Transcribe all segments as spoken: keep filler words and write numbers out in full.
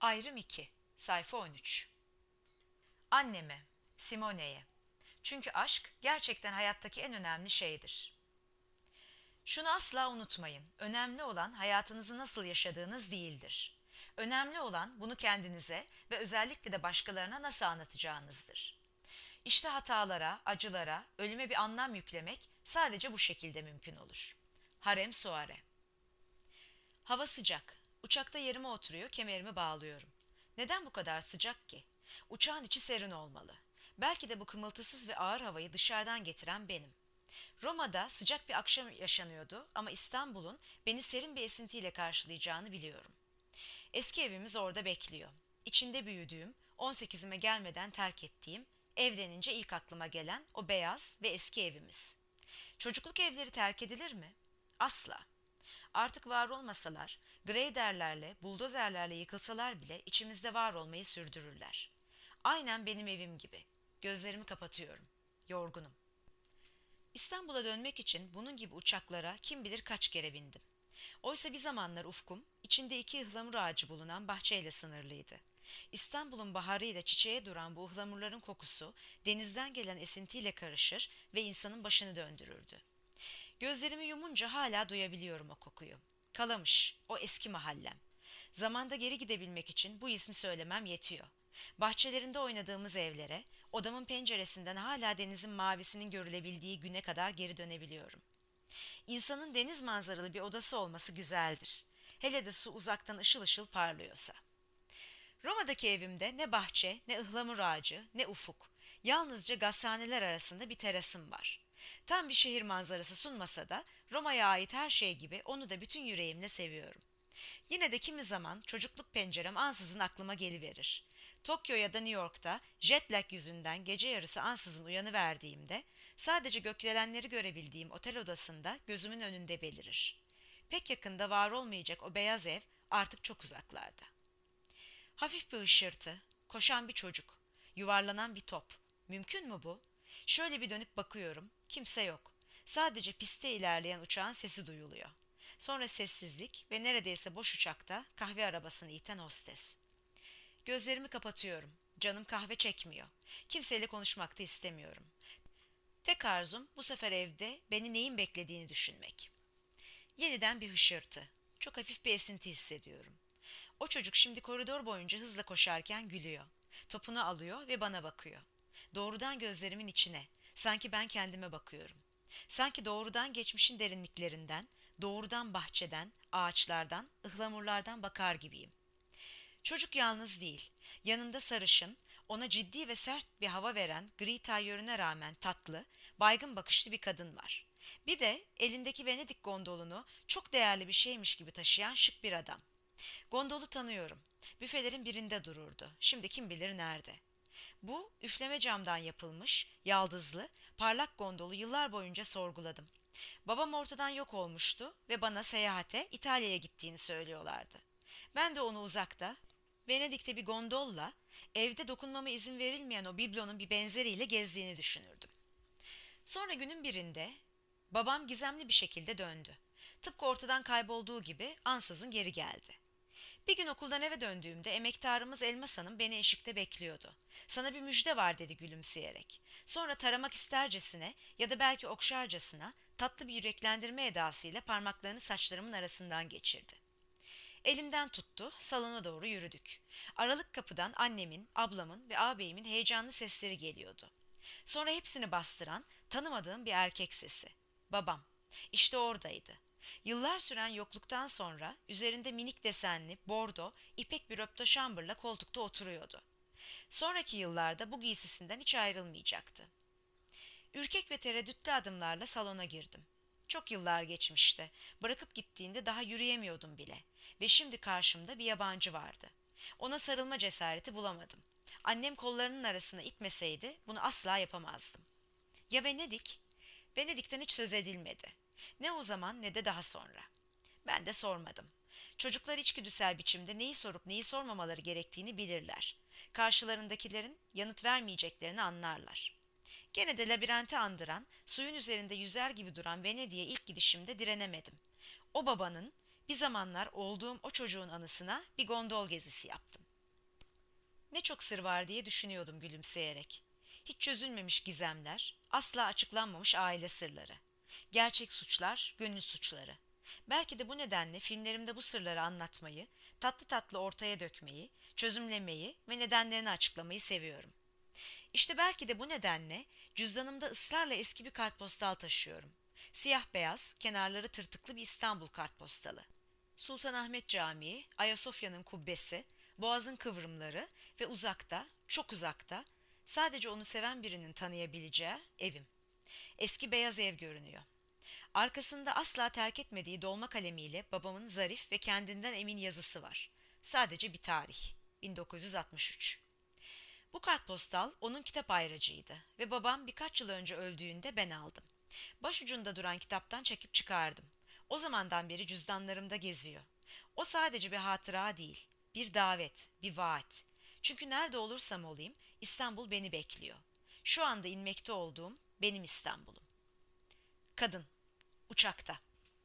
Ayrım iki, sayfa on üç. Anneme, Simone'ye. Çünkü aşk gerçekten hayattaki en önemli şeydir. Şunu asla unutmayın. Önemli olan hayatınızı nasıl yaşadığınız değildir. Önemli olan bunu kendinize ve özellikle de başkalarına nasıl anlatacağınızdır. İşte hatalara, acılara, ölüme bir anlam yüklemek sadece bu şekilde mümkün olur. Harem Suare. Hava sıcak. Uçakta yerime oturuyor, kemerimi bağlıyorum. Neden bu kadar sıcak ki? Uçağın içi serin olmalı. Belki de bu kımıltısız ve ağır havayı dışarıdan getiren benim. Roma'da sıcak bir akşam yaşanıyordu ama İstanbul'un beni serin bir esintiyle karşılayacağını biliyorum. Eski evimiz orada bekliyor. İçinde büyüdüğüm, on sekizime gelmeden terk ettiğim, ev denince ilk aklıma gelen o beyaz ve eski evimiz. Çocukluk evleri terk edilir mi? Asla. Artık var olmasalar, greyderlerle, buldozerlerle yıkılsalar bile içimizde var olmayı sürdürürler. Aynen benim evim gibi. Gözlerimi kapatıyorum. Yorgunum. İstanbul'a dönmek için bunun gibi uçaklara kim bilir kaç kere bindim. Oysa bir zamanlar ufkum, içinde iki ıhlamur ağacı bulunan bahçeyle sınırlıydı. İstanbul'un baharıyla çiçeğe duran bu ıhlamurların kokusu denizden gelen esintiyle karışır ve insanın başını döndürürdü. Gözlerimi yumunca hala duyabiliyorum o kokuyu. Kalamış, o eski mahallem. Zamanda geri gidebilmek için bu ismi söylemem yetiyor. Bahçelerinde oynadığımız evlere, odamın penceresinden hala denizin mavisinin görülebildiği güne kadar geri dönebiliyorum. İnsanın deniz manzaralı bir odası olması güzeldir. Hele de su uzaktan ışıl ışıl parlıyorsa. Roma'daki evimde ne bahçe, ne ıhlamur ağacı, ne ufuk. Yalnızca gazhaneler arasında bir terasım var. Tam bir şehir manzarası sunmasa da Roma'ya ait her şey gibi onu da bütün yüreğimle seviyorum. Yine de kimi zaman çocukluk pencerem ansızın aklıma geliverir. Tokyo ya da New York'ta jet lag yüzünden gece yarısı ansızın uyanıverdiğimde sadece gökdelenleri görebildiğim otel odasında gözümün önünde belirir. Pek yakında var olmayacak o beyaz ev artık çok uzaklarda. Hafif bir hışırtı, koşan bir çocuk, yuvarlanan bir top. Mümkün mü bu? Şöyle bir dönüp bakıyorum, kimse yok. Sadece pistte ilerleyen uçağın sesi duyuluyor. Sonra sessizlik ve neredeyse boş uçakta kahve arabasını iten hostes. Gözlerimi kapatıyorum. Canım kahve çekmiyor. Kimseyle konuşmak da istemiyorum. Tek arzum bu sefer evde beni neyin beklediğini düşünmek. Yeniden bir hışırtı. Çok hafif bir esinti hissediyorum. O çocuk şimdi koridor boyunca hızla koşarken gülüyor. Topunu alıyor ve bana bakıyor. Doğrudan gözlerimin içine, sanki ben kendime bakıyorum. Sanki doğrudan geçmişin derinliklerinden, doğrudan bahçeden, ağaçlardan, ıhlamurlardan bakar gibiyim. Çocuk yalnız değil. Yanında sarışın, ona ciddi ve sert bir hava veren gri tayyörüne rağmen tatlı, baygın bakışlı bir kadın var. Bir de elindeki Venedik gondolunu çok değerli bir şeymiş gibi taşıyan şık bir adam. Gondolu tanıyorum. Büfelerin birinde dururdu. Şimdi kim bilir nerede. Bu üfleme camdan yapılmış, yaldızlı, parlak gondolu yıllar boyunca sorguladım. Babam ortadan yok olmuştu ve bana seyahate İtalya'ya gittiğini söylüyorlardı. Ben de onu uzakta, Venedik'te bir gondolla, evde dokunmama izin verilmeyen o biblonun bir benzeriyle gezdiğini düşünürdüm. Sonra günün birinde babam gizemli bir şekilde döndü. Tıpkı ortadan kaybolduğu gibi ansızın geri geldi. Bir gün okuldan eve döndüğümde emektarımız Elmas Hanım beni eşikte bekliyordu. Sana bir müjde var dedi gülümseyerek. Sonra taramak istercesine ya da belki okşarcasına tatlı bir yüreklendirme edasıyla parmaklarını saçlarımın arasından geçirdi. Elimden tuttu, salona doğru yürüdük. Aralık kapıdan annemin, ablamın ve ağabeyimin heyecanlı sesleri geliyordu. Sonra hepsini bastıran, tanımadığım bir erkek sesi. Babam. İşte oradaydı. Yıllar süren yokluktan sonra üzerinde minik desenli, bordo, ipek bir röptoşambırla koltukta oturuyordu. Sonraki yıllarda bu giysisinden hiç ayrılmayacaktı. Ürkek ve tereddütlü adımlarla salona girdim. Çok yıllar geçmişti. Bırakıp gittiğinde daha yürüyemiyordum bile. Ve şimdi karşımda bir yabancı vardı. Ona sarılma cesareti bulamadım. Annem kollarının arasına itmeseydi bunu asla yapamazdım. Ya Venedik? Venedik'ten hiç söz edilmedi. Ne o zaman ne de daha sonra. Ben de sormadım. Çocuklar içgüdüsel biçimde neyi sorup neyi sormamaları gerektiğini bilirler. Karşılarındakilerin yanıt vermeyeceklerini anlarlar. Gene de labirenti andıran, suyun üzerinde yüzer gibi duran Venedik'e ilk gidişimde direnemedim. O babanın, bir zamanlar olduğum o çocuğun anısına bir gondol gezisi yaptım. Ne çok sır var diye düşünüyordum gülümseyerek. Hiç çözülmemiş gizemler, asla açıklanmamış aile sırları. Gerçek suçlar, gönül suçları. Belki de bu nedenle filmlerimde bu sırları anlatmayı, tatlı tatlı ortaya dökmeyi, çözümlemeyi ve nedenlerini açıklamayı seviyorum. İşte belki de bu nedenle cüzdanımda ısrarla eski bir kartpostal taşıyorum. Siyah beyaz, kenarları tırtıklı bir İstanbul kartpostalı. Sultanahmet Camii, Ayasofya'nın kubbesi, Boğaz'ın kıvrımları ve uzakta, çok uzakta, sadece onu seven birinin tanıyabileceği evim. Eski beyaz ev görünüyor. Arkasında asla terk etmediği dolma kalemiyle babamın zarif ve kendinden emin yazısı var. Sadece bir tarih. bin dokuz yüz altmış üç. Bu kartpostal onun kitap ayracıydı ve babam birkaç yıl önce öldüğünde ben aldım. Başucunda duran kitaptan çekip çıkardım. O zamandan beri cüzdanlarımda geziyor. O sadece bir hatıra değil, bir davet, bir vaat. Çünkü nerede olursam olayım İstanbul beni bekliyor. Şu anda inmekte olduğum benim İstanbul'um. Kadın, uçakta.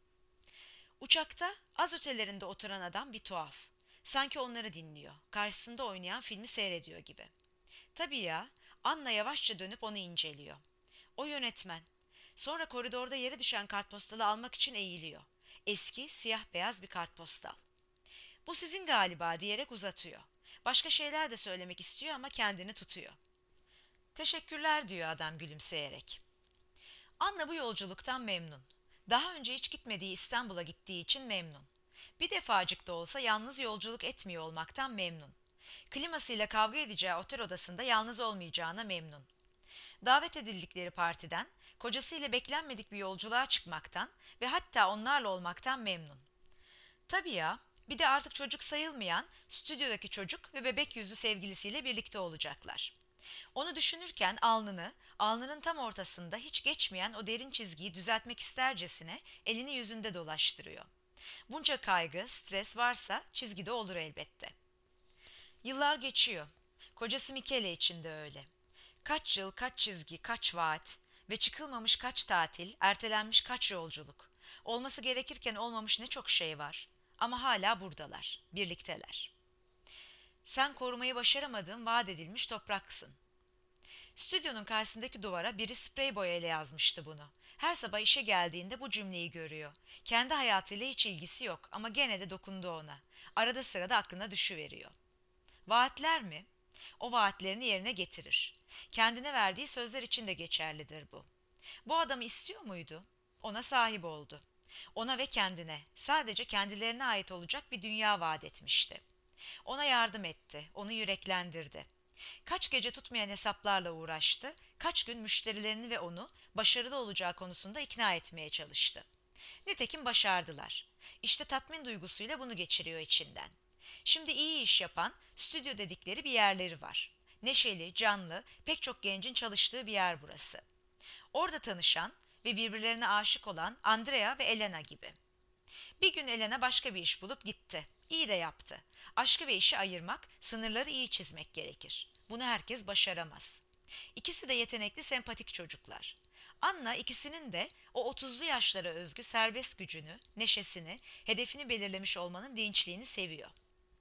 Uçakta az ötelerinde oturan adam bir tuhaf. Sanki onları dinliyor, karşısında oynayan filmi seyrediyor gibi. Tabii ya, Anna yavaşça dönüp onu inceliyor. O yönetmen. Sonra koridorda yere düşen kartpostalı almak için eğiliyor. Eski, siyah beyaz bir kartpostal. Bu sizin galiba diyerek uzatıyor. Başka şeyler de söylemek istiyor ama kendini tutuyor. Teşekkürler diyor adam gülümseyerek. Anna bu yolculuktan memnun. Daha önce hiç gitmediği İstanbul'a gittiği için memnun. Bir defacık da olsa yalnız yolculuk etmiyor olmaktan memnun. Klimasıyla kavga edeceği otel odasında yalnız olmayacağına memnun. Davet edildikleri partiden, kocasıyla beklenmedik bir yolculuğa çıkmaktan ve hatta onlarla olmaktan memnun. Tabii ya, bir de artık çocuk sayılmayan stüdyodaki çocuk ve bebek yüzlü sevgilisiyle birlikte olacaklar. Onu düşünürken alnını, alnının tam ortasında hiç geçmeyen o derin çizgiyi düzeltmek istercesine elini yüzünde dolaştırıyor. Bunca kaygı, stres varsa çizgide olur elbette. Yıllar geçiyor. Kocası Mikele için de öyle. Kaç yıl, kaç çizgi, kaç vaat ve çıkılmamış kaç tatil, ertelenmiş kaç yolculuk. Olması gerekirken olmamış ne çok şey var. Ama hala buradalar, birlikteler. Sen korumayı başaramadığın vaat edilmiş topraksın. Stüdyonun karşısındaki duvara biri sprey boyayla yazmıştı bunu. Her sabah işe geldiğinde bu cümleyi görüyor. Kendi hayatıyla hiç ilgisi yok ama gene de dokundu ona. Arada sırada aklına düşüveriyor. Vaatler mi? O vaatlerini yerine getirir. Kendine verdiği sözler için de geçerlidir bu. Bu adamı istiyor muydu? Ona sahip oldu. Ona ve kendine, sadece kendilerine ait olacak bir dünya vaat etmişti. Ona yardım etti, onu yüreklendirdi. Kaç gece tutmayan hesaplarla uğraştı, kaç gün müşterilerini ve onu başarılı olacağı konusunda ikna etmeye çalıştı. Nitekim başardılar. İşte tatmin duygusuyla bunu geçiriyor içinden. Şimdi iyi iş yapan, stüdyo dedikleri bir yerleri var. Neşeli, canlı, pek çok gencin çalıştığı bir yer burası. Orada tanışan ve birbirlerine aşık olan Andrea ve Elena gibi. Bir gün Elena başka bir iş bulup gitti. İyi de yaptı. Aşkı ve işi ayırmak, sınırları iyi çizmek gerekir. Bunu herkes başaramaz. İkisi de yetenekli, sempatik çocuklar. Anna ikisinin de o otuzlu yaşlara özgü serbest gücünü, neşesini, hedefini belirlemiş olmanın dinçliğini seviyor.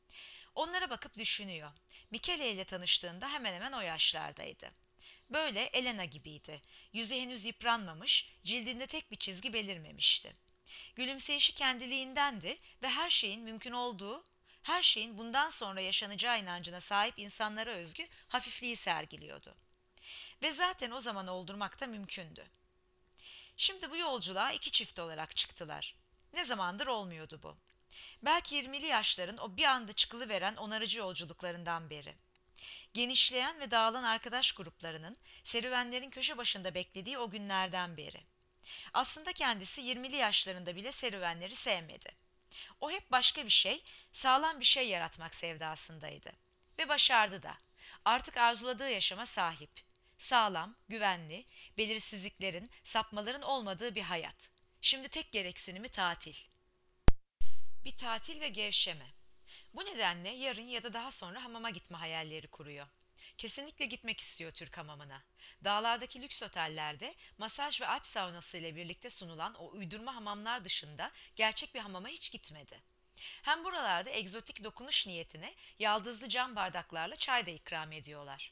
Onlara bakıp düşünüyor. Michele ile tanıştığında hemen hemen o yaşlardaydı. Böyle Elena gibiydi. Yüzü henüz yıpranmamış, cildinde tek bir çizgi belirmemişti. Gülümseyişi kendiliğindendi ve her şeyin mümkün olduğu, her şeyin bundan sonra yaşanacağı inancına sahip insanlara özgü hafifliği sergiliyordu. Ve zaten o zaman oldurmak da mümkündü. Şimdi bu yolculuğa iki çift olarak çıktılar. Ne zamandır olmuyordu bu. Belki yirmili yaşların o bir anda çıkılıveren onarıcı yolculuklarından beri. Genişleyen ve dağılan arkadaş gruplarının, serüvenlerin köşe başında beklediği o günlerden beri. Aslında kendisi yirmili yaşlarında bile serüvenleri sevmedi. O hep başka bir şey, sağlam bir şey yaratmak sevdasındaydı. Ve başardı da. Artık arzuladığı yaşama sahip. Sağlam, güvenli, belirsizliklerin, sapmaların olmadığı bir hayat. Şimdi tek gereksinimi tatil. Bir tatil ve gevşeme. Bu nedenle yarın ya da daha sonra hamama gitme hayalleri kuruyor. Kesinlikle gitmek istiyor Türk hamamına. Dağlardaki lüks otellerde masaj ve alp saunası ile birlikte sunulan o uydurma hamamlar dışında gerçek bir hamama hiç gitmedi. Hem buralarda egzotik dokunuş niyetine yaldızlı cam bardaklarla çay da ikram ediyorlar.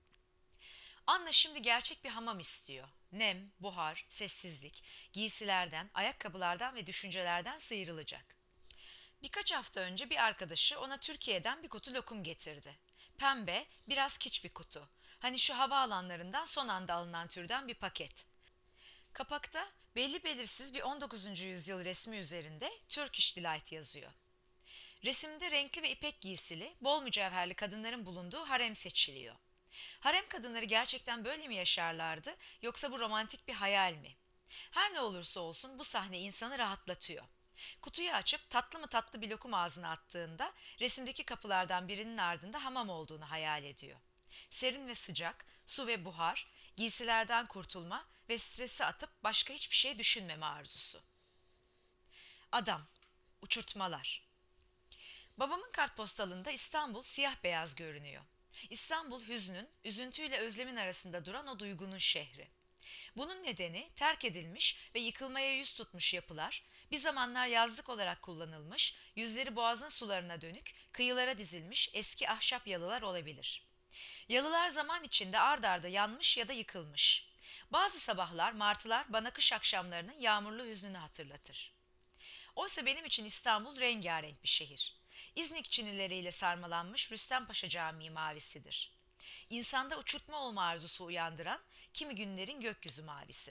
Anna şimdi gerçek bir hamam istiyor. Nem, buhar, sessizlik, giysilerden, ayakkabılardan ve düşüncelerden sıyrılacak. Birkaç hafta önce bir arkadaşı ona Türkiye'den bir kutu lokum getirdi. Pembe, biraz kiç bir kutu. Hani şu havaalanlarından son anda alınan türden bir paket. Kapakta belli belirsiz bir on dokuzuncu yüzyıl resmi üzerinde Turkish Delight yazıyor. Resimde renkli ve ipek giysili, bol mücevherli kadınların bulunduğu harem seçiliyor. Harem kadınları gerçekten böyle mi yaşarlardı, yoksa bu romantik bir hayal mi? Her ne olursa olsun bu sahne insanı rahatlatıyor. Kutuyu açıp tatlı mı tatlı bir lokum ağzına attığında resimdeki kapılardan birinin ardında hamam olduğunu hayal ediyor. Serin ve sıcak, su ve buhar, giysilerden kurtulma ve stresi atıp başka hiçbir şey düşünmeme arzusu. Adam, uçurtmalar. Babamın kartpostalında İstanbul siyah beyaz görünüyor. İstanbul hüznün, üzüntüyle özlemin arasında duran o duygunun şehri. Bunun nedeni terk edilmiş ve yıkılmaya yüz tutmuş yapılar, bir zamanlar yazlık olarak kullanılmış, yüzleri boğazın sularına dönük, kıyılara dizilmiş eski ahşap yalılar olabilir. Yalılar zaman içinde ard arda yanmış ya da yıkılmış. Bazı sabahlar martılar bana kış akşamlarının yağmurlu hüznünü hatırlatır. Oysa benim için İstanbul rengarenk bir şehir. İznik çinileriyle sarmalanmış Rüstempaşa Camii mavisidir. İnsanda uçurtma olma arzusu uyandıran kimi günlerin gökyüzü mavisi.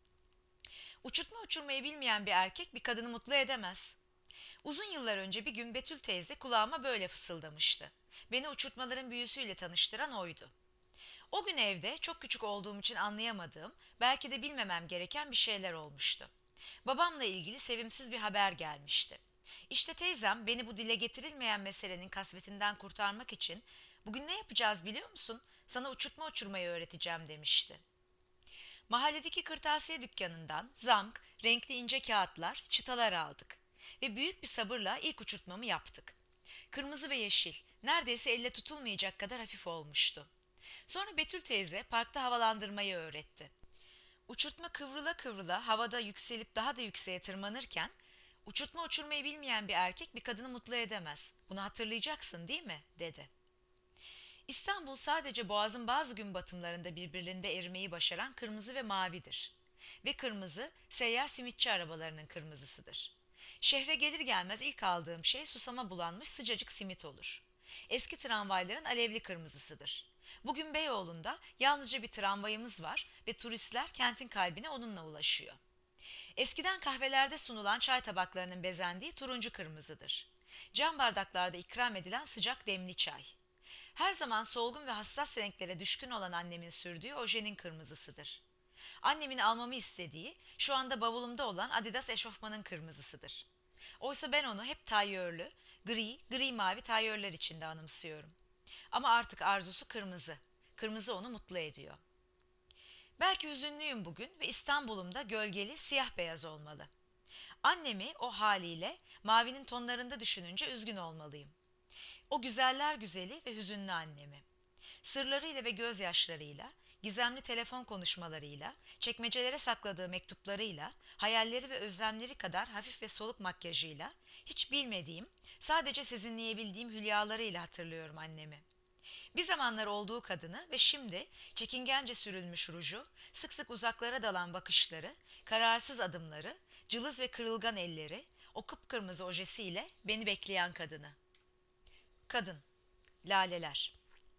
Uçurtma uçurmayı bilmeyen bir erkek bir kadını mutlu edemez. Uzun yıllar önce bir gün Betül teyze kulağıma böyle fısıldamıştı. Beni uçurtmaların büyüsüyle tanıştıran oydu. O gün evde çok küçük olduğum için anlayamadığım, belki de bilmemem gereken bir şeyler olmuştu. Babamla ilgili sevimsiz bir haber gelmişti. İşte teyzem beni bu dile getirilmeyen meselenin kasvetinden kurtarmak için "Bugün ne yapacağız biliyor musun? Sana uçurtma uçurmayı öğreteceğim" demişti. Mahalledeki kırtasiye dükkanından zamk, renkli ince kağıtlar, çıtalar aldık ve büyük bir sabırla ilk uçurtmamı yaptık. Kırmızı ve yeşil, neredeyse elle tutulmayacak kadar hafif olmuştu. Sonra Betül teyze parkta havalandırmayı öğretti. Uçurtma kıvrıla kıvrıla havada yükselip daha da yükseğe tırmanırken, "Uçurtma uçurmayı bilmeyen bir erkek bir kadını mutlu edemez. Bunu hatırlayacaksın, değil mi?" dedi. İstanbul sadece Boğaz'ın bazı gün batımlarında birbirlerinde erimeyi başaran kırmızı ve mavidir. Ve kırmızı, seyyar simitçi arabalarının kırmızısıdır. Şehre gelir gelmez ilk aldığım şey susama bulanmış sıcacık simit olur. Eski tramvayların alevli kırmızısıdır. Bugün Beyoğlu'nda yalnızca bir tramvayımız var ve turistler kentin kalbine onunla ulaşıyor. Eskiden kahvelerde sunulan çay tabaklarının bezendiği turuncu kırmızıdır. Cam bardaklarda ikram edilen sıcak demli çay. Her zaman solgun ve hassas renklere düşkün olan annemin sürdüğü ojenin kırmızısıdır. Annemin almamı istediği, şu anda bavulumda olan Adidas eşofmanın kırmızısıdır. Oysa ben onu hep tayyörlü, gri, gri mavi tayyörler içinde anımsıyorum. Ama artık arzusu kırmızı. Kırmızı onu mutlu ediyor. Belki hüzünlüyüm bugün ve İstanbul'umda gölgeli, siyah beyaz olmalı. Annemi o haliyle mavinin tonlarında düşününce üzgün olmalıyım. O güzeller güzeli ve hüzünlü annemi. Sırlarıyla ve gözyaşlarıyla, gizemli telefon konuşmalarıyla, çekmecelere sakladığı mektuplarıyla, hayalleri ve özlemleri kadar hafif ve soluk makyajıyla, hiç bilmediğim, sadece sezinleyebildiğim hülyalarıyla hatırlıyorum annemi. Bir zamanlar olduğu kadını ve şimdi çekingence sürülmüş ruju, sık sık uzaklara dalan bakışları, kararsız adımları, cılız ve kırılgan elleri, o kıpkırmızı ojesiyle beni bekleyen kadını. Kadın, laleler.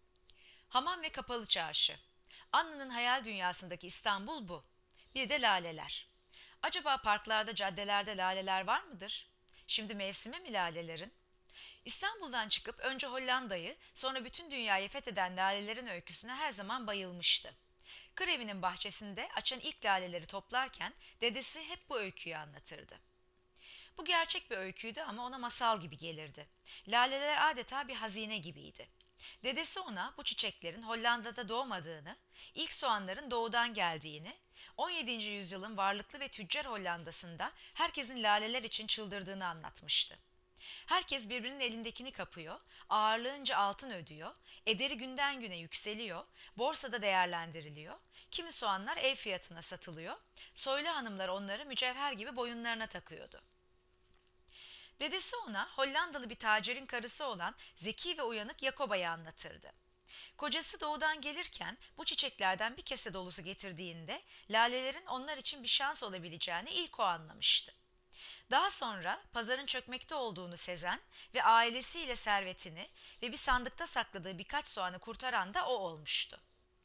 Hamam ve kapalı çarşı. Anna'nın hayal dünyasındaki İstanbul bu. Bir de laleler. Acaba parklarda, caddelerde laleler var mıdır? Şimdi mevsimi mi lalelerin? İstanbul'dan çıkıp önce Hollanda'yı, sonra bütün dünyayı fetheden lalelerin öyküsüne her zaman bayılmıştı. Kır evinin bahçesinde açan ilk laleleri toplarken dedesi hep bu öyküyü anlatırdı. Bu gerçek bir öyküydü ama ona masal gibi gelirdi. Laleler adeta bir hazine gibiydi. Dedesi ona bu çiçeklerin Hollanda'da doğmadığını, ilk soğanların doğudan geldiğini, on yedinci yüzyılın varlıklı ve tüccar Hollanda'sında herkesin laleler için çıldırdığını anlatmıştı. Herkes birbirinin elindekini kapıyor, ağırlığınca altın ödüyor, ederi günden güne yükseliyor, borsada değerlendiriliyor, kimi soğanlar ev fiyatına satılıyor, soylu hanımlar onları mücevher gibi boyunlarına takıyordu. Dedesi ona Hollandalı bir tacirin karısı olan zeki ve uyanık Jakoba'yı anlatırdı. Kocası doğudan gelirken bu çiçeklerden bir kese dolusu getirdiğinde lalelerin onlar için bir şans olabileceğini ilk o anlamıştı. Daha sonra pazarın çökmekte olduğunu sezen ve ailesiyle servetini ve bir sandıkta sakladığı birkaç soğanı kurtaran da o olmuştu.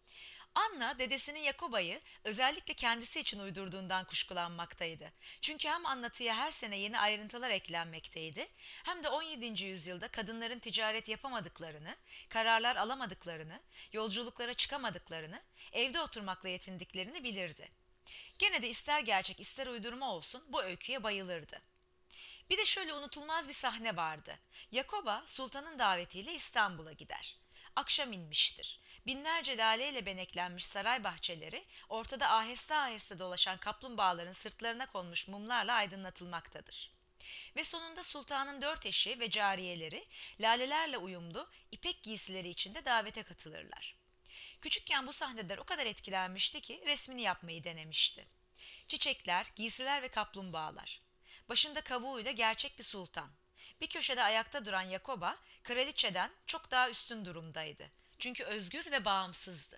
Anna dedesinin Jakoba'yı özellikle kendisi için uydurduğundan kuşkulanmaktaydı. Çünkü hem anlatıya her sene yeni ayrıntılar eklenmekteydi, hem de on yedinci yüzyılda kadınların ticaret yapamadıklarını, kararlar alamadıklarını, yolculuklara çıkamadıklarını, evde oturmakla yetindiklerini bilirdi. Gene de ister gerçek ister uydurma olsun bu öyküye bayılırdı. Bir de şöyle unutulmaz bir sahne vardı. Yakoba sultanın davetiyle İstanbul'a gider. Akşam inmiştir. Binlerce laleyle beneklenmiş saray bahçeleri ortada aheste aheste dolaşan kaplumbağaların sırtlarına konmuş mumlarla aydınlatılmaktadır. Ve sonunda sultanın dört eşi ve cariyeleri lalelerle uyumlu ipek giysileri içinde davete katılırlar. Küçükken bu sahneler o kadar etkilenmişti ki resmini yapmayı denemişti. Çiçekler, giysiler ve kaplumbağalar. Başında kavuğuyla gerçek bir sultan. Bir köşede ayakta duran Yakoba, kraliçeden çok daha üstün durumdaydı. Çünkü özgür ve bağımsızdı.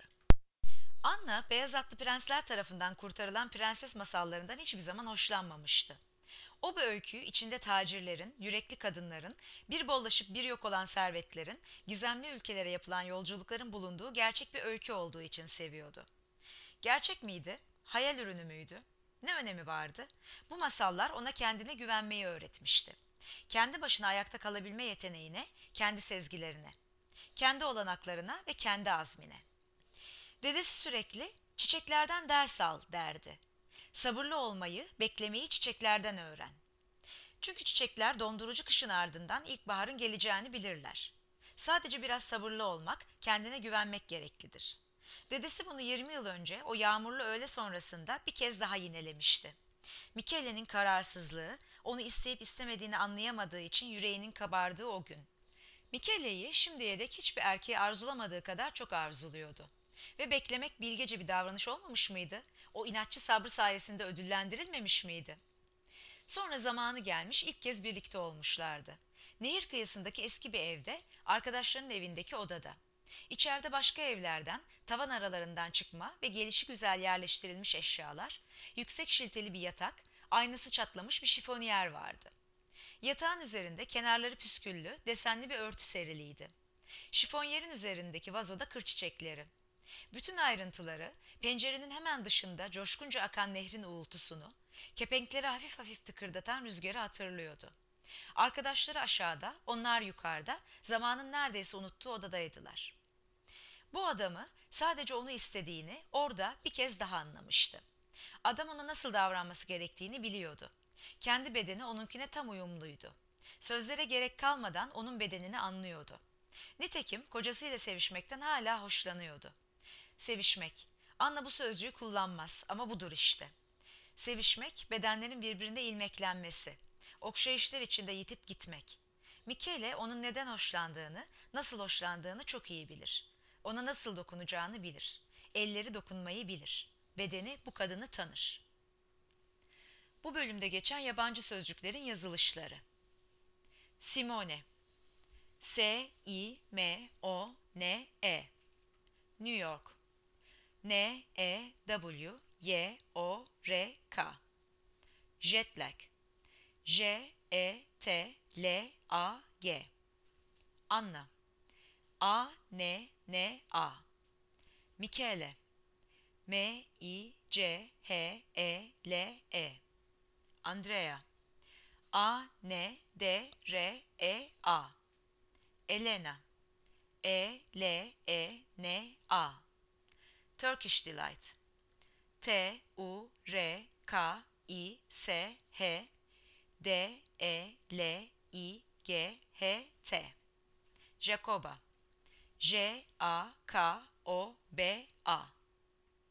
Anna, beyaz atlı prensler tarafından kurtarılan prenses masallarından hiçbir zaman hoşlanmamıştı. O bu öyküyü içinde tacirlerin, yürekli kadınların, bir bollaşıp bir yok olan servetlerin, gizemli ülkelere yapılan yolculukların bulunduğu gerçek bir öykü olduğu için seviyordu. Gerçek miydi? Hayal ürünü müydü? Ne önemi vardı? Bu masallar ona kendine güvenmeyi öğretmişti. Kendi başına ayakta kalabilme yeteneğine, kendi sezgilerine, kendi olanaklarına ve kendi azmine. Dedesi sürekli çiçeklerden ders al derdi. Sabırlı olmayı, beklemeyi çiçeklerden öğren. Çünkü çiçekler dondurucu kışın ardından ilkbaharın geleceğini bilirler. Sadece biraz sabırlı olmak, kendine güvenmek gereklidir. Dedesi bunu yirmi yıl önce o yağmurlu öğle sonrasında bir kez daha yinelemişti. Michele'nin kararsızlığı, onu isteyip istemediğini anlayamadığı için yüreğinin kabardığı o gün. Michele'yi şimdiye dek hiçbir erkeği arzulamadığı kadar çok arzuluyordu. Ve beklemek bilgece bir davranış olmamış mıydı? O inatçı sabrı sayesinde ödüllendirilmemiş miydi? Sonra zamanı gelmiş ilk kez birlikte olmuşlardı. Nehir kıyısındaki eski bir evde, arkadaşlarının evindeki odada. İçeride başka evlerden, tavan aralarından çıkma ve gelişigüzel yerleştirilmiş eşyalar, yüksek şilteli bir yatak, aynası çatlamış bir şifoniyer vardı. Yatağın üzerinde kenarları püsküllü, desenli bir örtü seriliydi. Şifonyerin üzerindeki vazoda kır çiçekleri. Bütün ayrıntıları, pencerenin hemen dışında coşkunca akan nehrin uğultusunu, kepenkleri hafif hafif tıkırdatan rüzgarı hatırlıyordu. Arkadaşları aşağıda, onlar yukarıda, zamanın neredeyse unuttuğu odadaydılar. Bu adamı sadece onu istediğini orada bir kez daha anlamıştı. Adam ona nasıl davranması gerektiğini biliyordu. Kendi bedeni onunkine tam uyumluydu. Sözlere gerek kalmadan onun bedenini anlıyordu. Nitekim kocasıyla sevişmekten hala hoşlanıyordu. Sevişmek. Anna bu sözcüğü kullanmaz ama budur işte. Sevişmek, bedenlerin birbirine ilmeklenmesi. Okşayışlar içinde yitip gitmek. Michele onun neden hoşlandığını, nasıl hoşlandığını çok iyi bilir. Ona nasıl dokunacağını bilir. Elleri dokunmayı bilir. Bedeni bu kadını tanır. Bu bölümde geçen yabancı sözcüklerin yazılışları. Simone. S I M O N E. New York. N E W Y O R K. Jet lag. J E T L A G. Anna. A N N A. Michele. M I C H E L E. Andrea. A N D R E A. Elena. E L E N A. Turkish Delight. T U R K I S H D E L I G H T. Jacoba. J A K O B A.